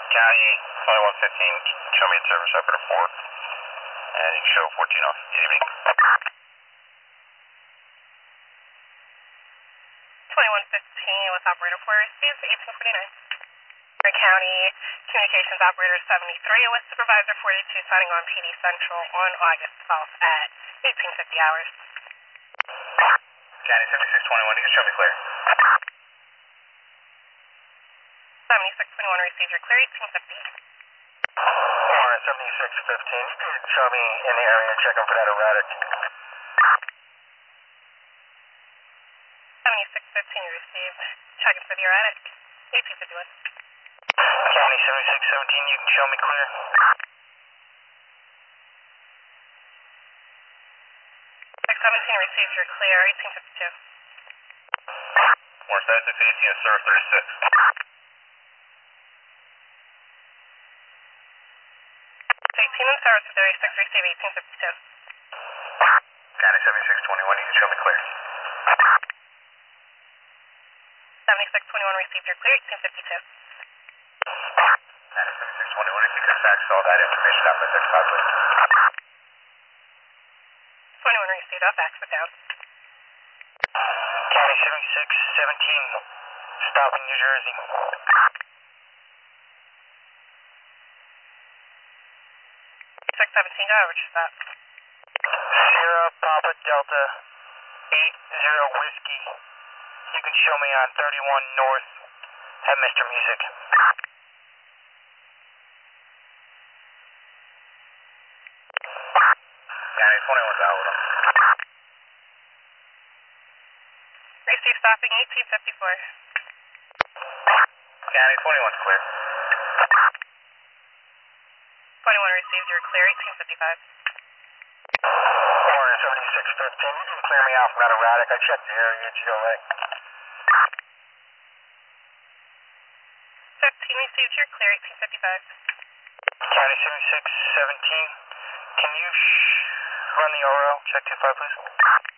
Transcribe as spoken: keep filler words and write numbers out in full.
County twenty-one fifteen, show me in service up at a four. And you can show fourteen off. Good evening. twenty-one fifteen with operator four, receives eighteen forty-nine. County Communications Operator seventy-three with Supervisor forty-two signing on P D Central on August twelfth at eighteen fifty hours. County seventy-six twenty-one, you can show me clear. seventy-six twenty-one receives your clear, eighteen fifty. Alright, seventy-six fifteen, you can show me in the area, checking for that erratic. seventy-six fifteen received, checking for the erratic, eighteen fifty-one. County seventy-six seventeen, you can show me clear. six seventeen receives your clear, eighteen fifty-two. More status six eighteen, sir, thirty-six. eighteen in service for thirty-six, receive eighteen fifty-two. County seventy-six twenty-one, you can show me clear. seventy-six twenty-one received your clear, eighteen fifty-two. County seventy-six twenty-one, if you could fax all that information out my text box, please. twenty-one received, I'll fax it down. County seventy-six seventeen, stopping New Jersey. six seventeen, go over to stop. Sierra Papa Delta eight zero Whiskey. You can show me on thirty-one North at Mister Music. County twenty-one's out with him. Receive stopping eighteen fifty-four. County twenty-one's clear. twenty-one received your clear, eighteen fifty-five. Warren seventy-six fifteen, you can clear me out from that erratic. I checked the area, G O A. fifteen received your clear, eighteen fifty-five. County seventy-six seventeen, can you sh run the O R L? Check two five, please.